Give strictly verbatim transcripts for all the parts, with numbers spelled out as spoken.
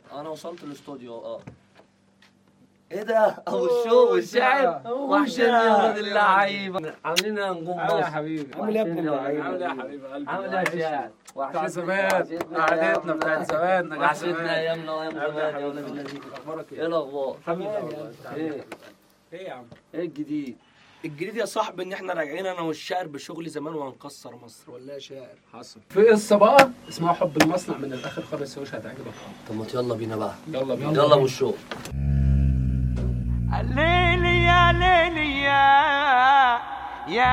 انا وصلت الاستوديو. اه ايه ده؟ ابو الشوق والشاعر وحشني يا ولاد اللعيبه. عاملين ايه يا نجوم مصر؟ يا حبيبي عامل ايه يا ابن اللعيبه؟ عامل ايه يا حبيبي قلبي؟ عامل ايه يا شاعر؟ بتاع زمان، قعدتنا بتاعت زمان. وحشتنا ايامنا وايام زمان يا ولاد الذين. اخبارك ايه؟ ايه الاخبار؟ حبيبي والله. ايه ايه يا عم؟ ايه الجديد؟ الجديد يا صاحبي ان احنا راجعين انا والشاعر بشغل زمان وهنكسر مصر، ولا يا شاعر؟ حصل. في قصه بقى اسمها حب المصنع من الاخر خالص يا باشا، هتعجبك. طب ما يلا بينا بقى. يلا بينا. يلا ابو الشوق. ليلي يا ليلي يا يا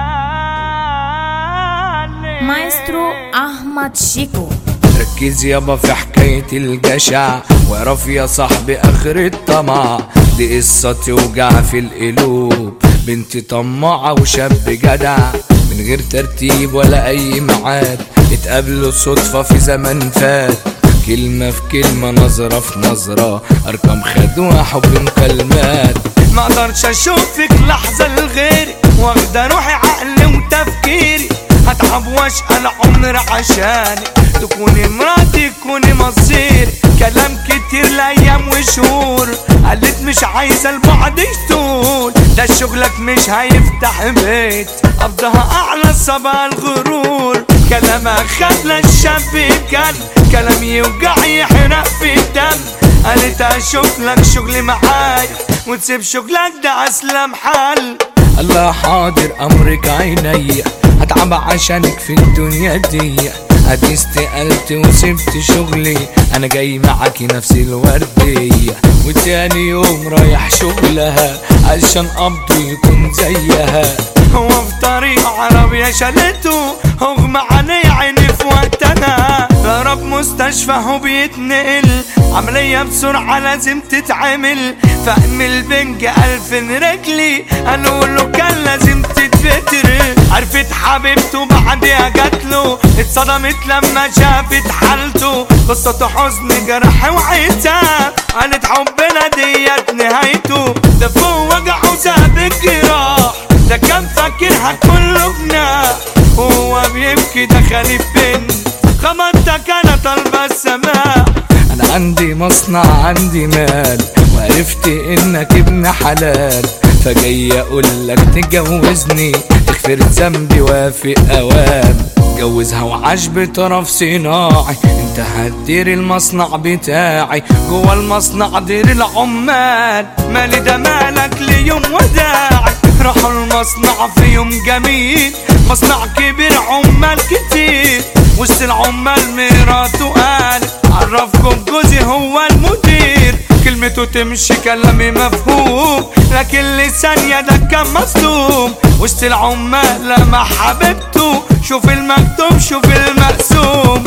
ليلي. مايسترو أحمد شيكو. ركز يابا في حكاية الجشع واعرف يا صاحبي اخر الطمع، دي قصة توجع في القلوب. بنت طماعة وشاب جدع من غير ترتيب ولا اي ميعاد، اتقابلوا صدفة في زمن فات، كلمة في كلمة نظرة في نظرة، ارقام خدوها حب مكالمات. ما اقدرش اشوفك لحظة لغيري، واخدة روحي عقلي وتفكيري، هتعب واشقى العمر عشانك، تكوني مراتي تكوني مصيري. كلام كتير لايام وشهور، قالت مش عايزة البعد يطول، ده شغلك مش هيفتح بيت، قبضها اعلى صبا الغرور. كلامها خلى الشاب يتكلم، كلام يوجع يحرق في الدم، قالت اشوف لك شغل معايا وتسيب شغلك ده اسلم حل. الله حاضر امرك عينيا، هتعب عشانك في الدنيا دي، ادي استقلت وسبت شغلي، انا جاي معاكي نفس الوردية، وتاني يوم رايح شغلها عشان قبضه يكون زيها. هو في طريق عربية شالته، اغمى عليه عيني في وقتها، ضرب مستشفى هو بيتنقل، عملية بسرعة لازم تتعمل، فهم البنج ألف رجلي، قالوا له كان لازم تتفتر. عرفت حبيبته بعدها جاتله، اتصدمت لما شافت حالته، قصته حزن جرح وعتاب، قالت حبنا ديت نهايته، ده فوق وجعه وساب الجراح، ده كان فاكرها كله جناح، وهو بيبكي دخل البنت، خبطتك انا طالبه السماح. انا عندي مصنع عندي مال، وعرفت انك ابن حلال، فجاي اقول لك تجوزني، تغفر ذنبي وافق اوام، جوزها وعاش بطرف صناعي، انت هتدير المصنع بتاعي، جوا المصنع دير العمال، مالي ده مالك ليوم وداعي. راحوا المصنع في يوم جميل، مصنع كبير عمال كتير، وسط العمال مراته قالت عرفكم جوزي هو المدير، كلمته تمشي كلامي مفهوم، لكن لثانية ده كان مصدوم، وسط العمال لما حبيبته، شوف المكتوب شوف المقسوم.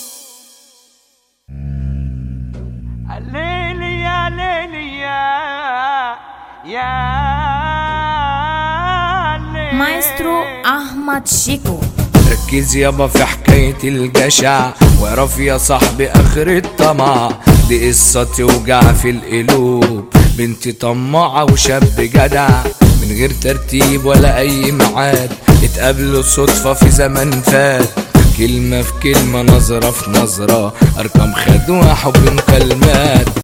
ليلي يا ليلي يا يا ليلي. مايسترو أحمد شيكو. ركز يابا في حكاية الجشع واعرف يا صاحبي اخر الطمع، دي قصة توجع في القلوب. بنت طماعة وشاب جدع من غير ترتيب ولا اي ميعاد، اتقابلوا صدفة في زمن فات، كلمة في كلمة نظرة في نظرة، ارقام خدوها حب مكالمات.